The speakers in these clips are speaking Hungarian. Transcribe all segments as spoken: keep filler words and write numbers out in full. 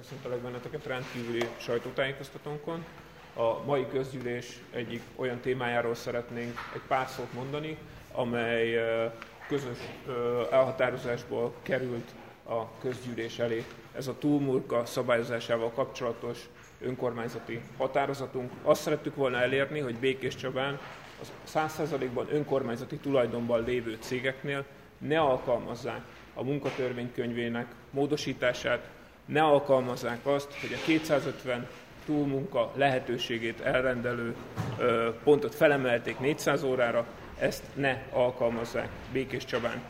köszöntelek benneteket rendkívüli sajtótájékoztatónkon. A mai közgyűlés egyik olyan témájáról szeretnénk egy pár szót mondani, amely közös elhatározásból került a közgyűlés elé. Ez a túlmurka szabályozásával kapcsolatos önkormányzati határozatunk. Azt szerettük volna elérni, hogy Békéscsabán a száz százalékban önkormányzati tulajdonban lévő cégeknél ne alkalmazzák a munkatörvénykönyvének módosítását, ne alkalmazzák azt, hogy a kétszázötven túlmunka lehetőségét elrendelő pontot felemelték négyszáz órára, ezt ne alkalmazzák Békéscsabán.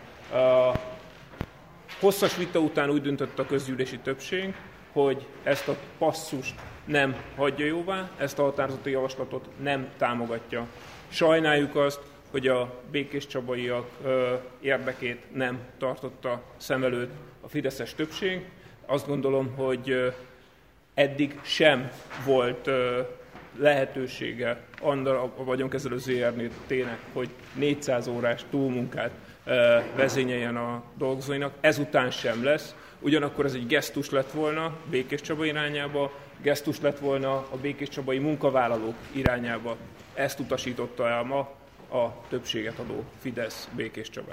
Hosszas vita után úgy döntött a közgyűlési többség, hogy ezt a passzust nem hagyja jóvá, ezt a határozati javaslatot nem támogatja. Sajnáljuk azt, hogy a békéscsabaiak érdekét nem tartotta szem előtt a fideszes többség. Azt gondolom, hogy eddig sem volt lehetősége a vagyonkezelő zé er té-nek, hogy négyszáz órás túlmunkát vezényeljen a dolgozóinak. Ezután sem lesz. Ugyanakkor ez egy gesztus lett volna Békéscsaba irányába, gesztus lett volna a békéscsabai munkavállalók irányába. Ezt utasította el ma a többséget adó Fidesz Békéscsabán.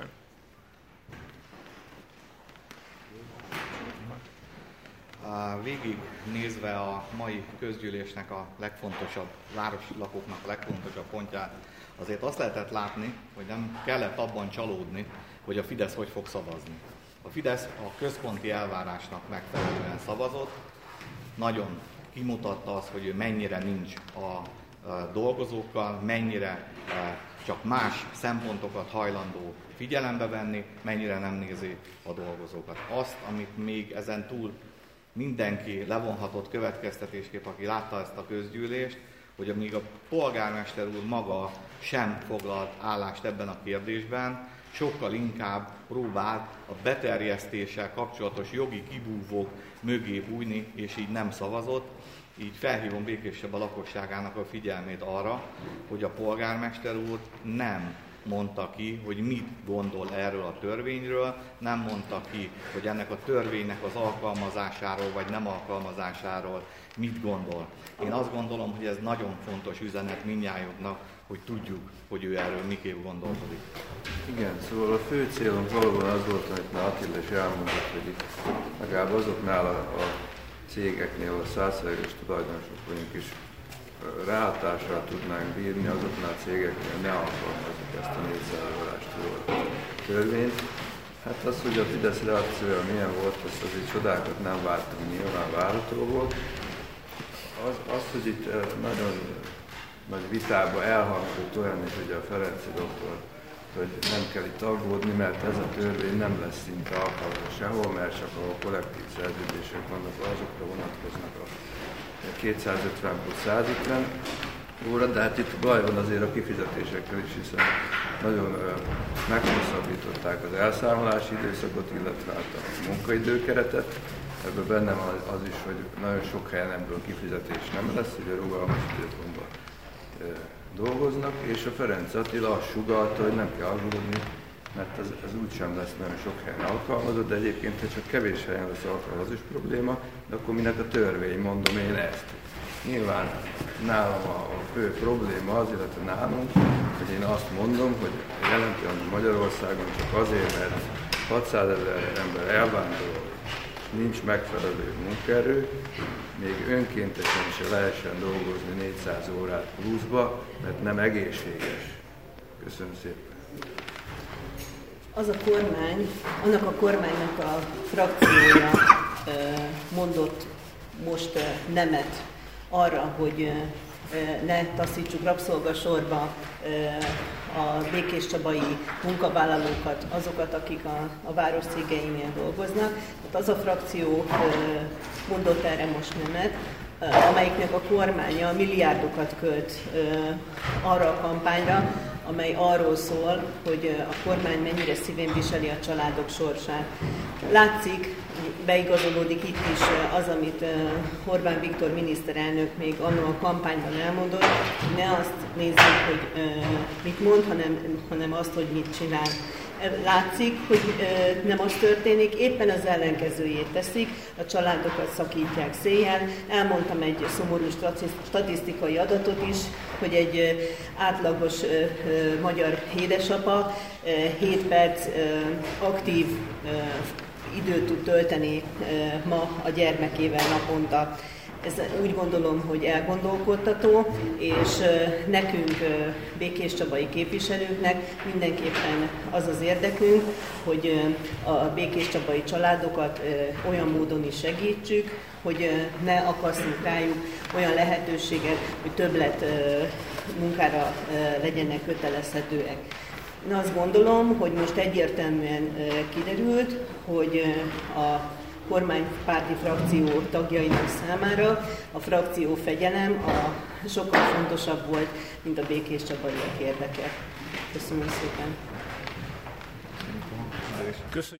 Végig nézve a mai közgyűlésnek a legfontosabb, városlakóknak a legfontosabb pontját, azért azt lehetett látni, hogy nem kellett abban csalódni, hogy a Fidesz hogy fog szavazni. A Fidesz a központi elvárásnak megfelelően szavazott, nagyon kimutatta azt, hogy ő mennyire nincs a dolgozókkal, mennyire csak más szempontokat hajlandó figyelembe venni, mennyire nem nézi a dolgozókat. Azt, amit még ezen túl mindenki levonhatott következtetésképp, aki látta ezt a közgyűlést, hogy amíg a polgármester úr maga sem foglalt állást ebben a kérdésben, sokkal inkább próbált a beterjesztéssel kapcsolatos jogi kibúvók mögé bújni, és így nem szavazott. Így felhívom Békéscsaba lakosságának a figyelmét arra, hogy a polgármester úr nem mondta ki, hogy mit gondol erről a törvényről, nem mondta ki, hogy ennek a törvénynek az alkalmazásáról vagy nem alkalmazásáról mit gondol. Én azt gondolom, hogy ez nagyon fontos üzenet mindnyájunknak, hogy tudjuk, hogy ő erről miképp gondolkodik. Igen, szóval a fő célunk valóban az volt, amit már Attila is elmondott, hogy itt legalább azoknál a, a cégeknél, a százszerűs tulajdonosok vagyunk is ráhatással tudnánk bírni, azoknál a cégeknél ne alkalmazzuk ezt a négyszáz órás törvényt. Hát az, hogy a Fidesz reakciója milyen volt, azt azért csodákat nem vártunk, nyilván várható volt. Az, az, hogy itt nagyon nagy vitában elhangzott olyan is, hogy a Ferenci doktor, hogy nem kell itt aggódni, mert ez a törvény nem lesz szinte alkalmas sehol, mert csak a kollektív szerződések vannak, azokra vonatkoznak a kétszázötven plusz száz ötven óra, de hát itt baj van azért a kifizetésekkel is, hiszen nagyon uh, meghosszabbították az elszámolási időszakot, illetve hát a munkaidőkeretet. Ebben benne van az, az is, hogy nagyon sok helyen ebből kifizetés nem lesz, ugye rugalmas időpontban uh, dolgoznak, és a Ferenc Attila azt sugallta, hogy nem kell aggódni, mert ez, ez úgysem lesz nagyon sok helyen alkalmazott, de egyébként, ha csak kevés helyen lesz alkalmazott, az is probléma, de akkor minek a törvény, mondom én ezt. Nyilván nálam a, a fő probléma az, illetve nálunk, hogy én azt mondom, hogy jelen pillanatban Magyarországon csak azért, mert hatszázezer ember elvándorol, nincs megfelelő munkaerő, még önkéntesen se lehessen dolgozni négyszáz órát pluszba, mert nem egészséges. Köszönöm szépen. Az a kormány, annak a kormánynak a frakciója mondott most nemet arra, hogy ne taszítsuk rabszolgasorba a békéscsabai munkavállalókat, azokat, akik a, a város cégeinél dolgoznak. Tehát az a frakció mondott erre most nemet, amelyiknek a kormánya milliárdokat költ arra a kampányra, amely arról szól, hogy a kormány mennyire szívén viseli a családok sorsát. Látszik, beigazolódik itt is az, amit Orbán Viktor miniszterelnök még annól a kampányban elmondott, hogy ne azt nézzük, hogy mit mond, hanem, hanem azt, hogy mit csinál. látszik, hogy nem az történik, éppen az ellenkezőjét teszik, a családokat szakítják széjjel. Elmondtam egy szomorú statisztikai adatot is, hogy egy átlagos magyar édesapa hét perc aktív időt tud tölteni ma a gyermekével naponta. Ez úgy gondolom, hogy elgondolkodtató, és nekünk, békéscsabai képviselőknek mindenképpen az az érdekünk, hogy a békéscsabai családokat olyan módon is segítsük, hogy ne akasszunk rájuk olyan lehetőséget, hogy többlet munkára legyenek kötelezhetőek. Én azt gondolom, hogy most egyértelműen kiderült, hogy a kormánypárti frakció tagjainak számára a frakció fegyelem a sokkal fontosabb volt, mint a békéscsabaiak érdeke. Köszönöm szépen! Köszönjük.